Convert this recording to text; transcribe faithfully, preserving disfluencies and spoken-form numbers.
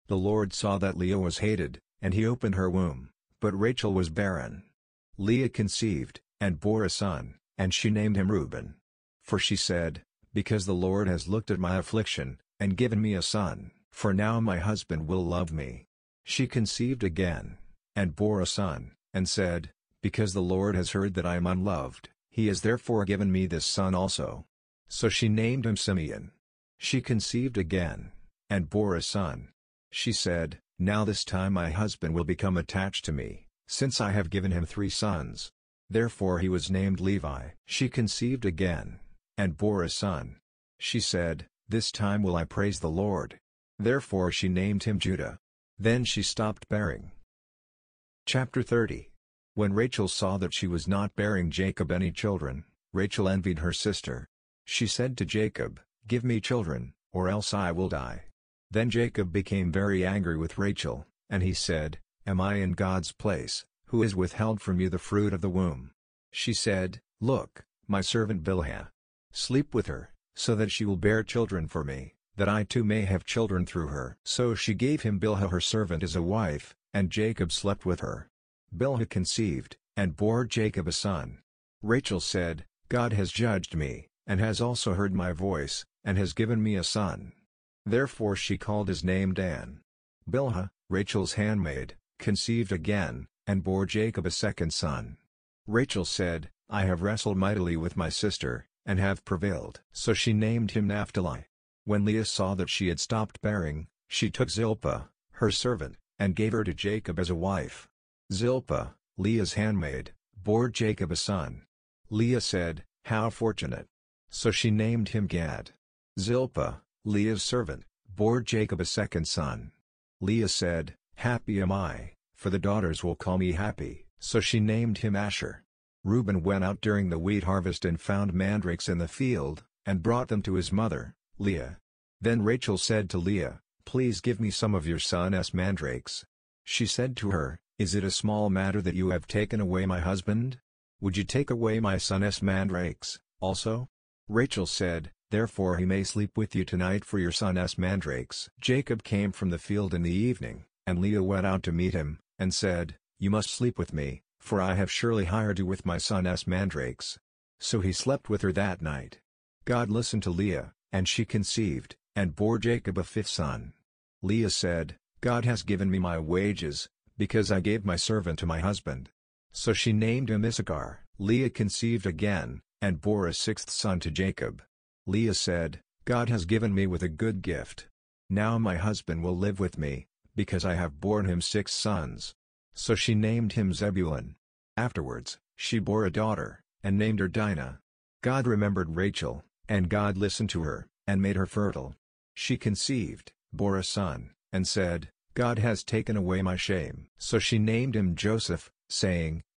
The Lord saw that Leah was hated, and he opened her womb, but Rachel was barren. Leah conceived, and bore a son, and she named him Reuben. For she said, Because the Lord has looked at my affliction, and given me a son, for now my husband will love me. She conceived again, and bore a son, and said, Because the Lord has heard that I am unloved, he has therefore given me this son also. So she named him Simeon. She conceived again, and bore a son. She said, Now this time my husband will become attached to me, since I have given him three sons. Therefore he was named Levi. She conceived again, and bore a son. She said, This time will I praise the Lord. Therefore she named him Judah. Then she stopped bearing. Chapter thirty. When Rachel saw that she was not bearing Jacob any children, Rachel envied her sister. She said to Jacob, Give me children, or else I will die. Then Jacob became very angry with Rachel, and he said, Am I in God's place, who has withheld from you the fruit of the womb? She said, Look, my servant Bilhah. Sleep with her, so that she will bear children for me, that I too may have children through her. So she gave him Bilhah her servant as a wife, and Jacob slept with her. Bilhah conceived, and bore Jacob a son. Rachel said, God has judged me, and has also heard my voice, and has given me a son. Therefore she called his name Dan. Bilhah, Rachel's handmaid, conceived again, and bore Jacob a second son. Rachel said, I have wrestled mightily with my sister, and have prevailed. So she named him Naphtali. When Leah saw that she had stopped bearing, she took Zilpah, her servant, and gave her to Jacob as a wife. Zilpah, Leah's handmaid, bore Jacob a son. Leah said, How fortunate! So she named him Gad. Zilpah, Leah's servant, bore Jacob a second son. Leah said, Happy am I, for the daughters will call me happy. So she named him Asher. Reuben went out during the wheat harvest and found mandrakes in the field, and brought them to his mother, Leah. Then Rachel said to Leah, Please give me some of your son's mandrakes. She said to her, Is it a small matter that you have taken away my husband? Would you take away my son's mandrakes, also? Rachel said, Therefore he may sleep with you tonight for your son's mandrakes. Jacob came from the field in the evening, and Leah went out to meet him, and said, You must sleep with me, for I have surely hired you with my son's mandrakes. So he slept with her that night. God listened to Leah, and she conceived, and bore Jacob a fifth son. Leah said, God has given me my wages, because I gave my servant to my husband. So she named him Issachar. Leah conceived again, and bore a sixth son to Jacob. Leah said, God has given me with a good gift. Now my husband will live with me, because I have borne him six sons. So she named him Zebulun. Afterwards, she bore a daughter, and named her Dinah. God remembered Rachel, and God listened to her, and made her fertile. She conceived, bore a son, and said, God has taken away my shame. So she named him Joseph, saying,